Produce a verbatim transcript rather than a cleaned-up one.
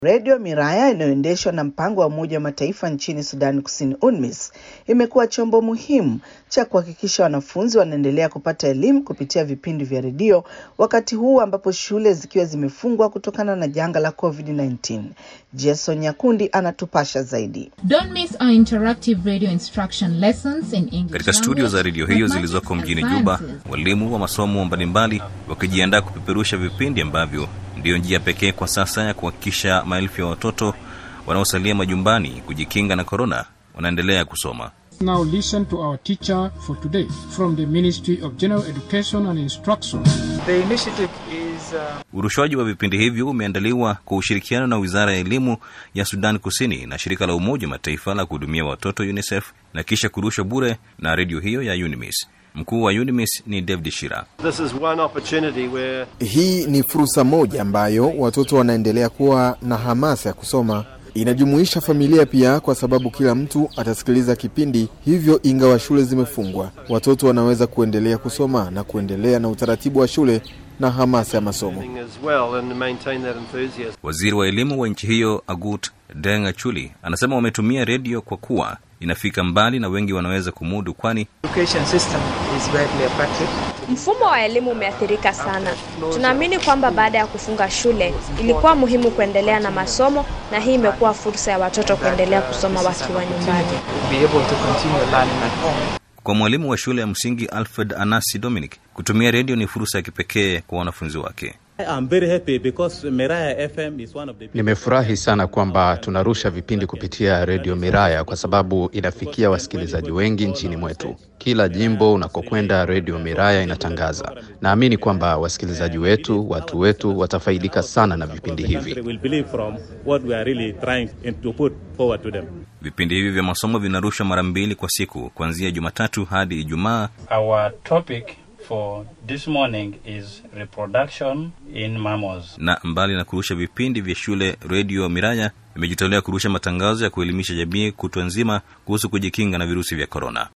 Radio Miraya inayoendeshwa na mpango wa Umoja wa Mataifa nchini Sudan Kusini U N M I S imekuwa chombo muhimu cha kuhakikisha wanafunzi wanaendelea kupata elimu kupitia vipindi vya redio wakati huu ambapo shule zikiwa zimefungwa kutokana na janga la COVID nineteen. Jason Nyakundi anatupasha zaidi. Don't miss our interactive radio instruction lessons in English. Katika studio za redio hiyo zilizoko mjini Juba, walimu wa masomo mbalimbali wakijiandaa kupeperusha vipindi ambavyo ndio njia pekee kwa sasa ya kuhakikisha maelfu ya watoto wanaosalia majumbani kujikinga na corona wanaendelea kusoma. Now listen to our teacher for today from the Ministry of General Education and Instruction. The initiative is uh... Urushwaji wa vipindi hivyo umeandaliwa kwa ushirikiano na Wizara ya Elimu ya Sudan Kusini na shirika la Umoja wa Mataifa la kuhudumia watoto UNICEF na kisha kurushwa bure na redio hiyo ya U N M I S. Mkuu wa U N M I S ni David Shira. This is one opportunity where Hii ni fursa moja ambayo watoto wanaendelea kuwa na hamasa ya kusoma. Inajumuisha familia pia kwa sababu kila mtu atasikiliza kipindi hivyo ingawa shule zimefungwa. Watoto wanaweza kuendelea kusoma na kuendelea na utaratibu wa shule na hamasa ya masomo. Waziri wa elimu wa nchi hiyo Agut Deng Achuli anasema wametumia redio kwa kuwa inafika mbali na wengi wanaweza kumudu kwani education system is badly affected. Mfumo wa elimu umeathirika sana. Tunaamini kwamba baada ya kufunga shule ilikuwa muhimu kuendelea na masomo na hii imekuwa fursa ya watoto kuendelea kusoma wakiwa nyumbani. Be able to continue learning at home. Kwa mwalimu wa shule ya msingi Alfred Anasi Dominic, kutumia redio ni fursa ya kipekee kwa wanafunzi wake. I'm very happy because Miraya F M is one of the Nimefurahi sana kwamba tunarusha vipindi kupitia Radio Miraya kwa sababu inafikia wasikilizaji wengi nchini mwetu. Kila jimbo unakokwenda Radio Miraya inatangaza. Naamini kwamba wasikilizaji wetu, watu wetu watafaidika sana na vipindi hivi. Vipindi hivi vya masomo vinarusha mara mbili kwa siku kuanzia Jumatatu hadi Ijumaa. Our topic for this morning is reproduction in mammals. Na mbali na kurusha vipindi vya shule, Radio Miraya imejitolea kurusha matangazo ya kuelimisha jamii kutwa nzima kuhusu kujikinga na virusi vya corona.